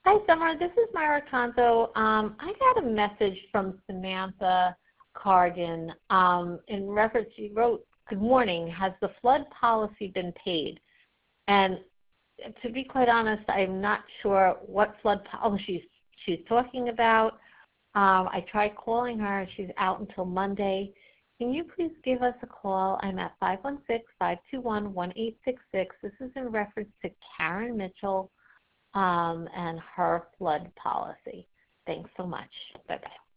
Hi, Summer. This is Myra Conzo. I got a message from Samantha Carden in reference. She wrote, "Good morning. Has the flood policy been paid?" And to be quite honest, I'm not sure what flood policy she's talking about. I tried calling her. She's out until Monday. Can you please give us a call? I'm at 516-521-1866. This is in reference to Karen Mitchell and her flood policy. Thanks so much. Bye-bye.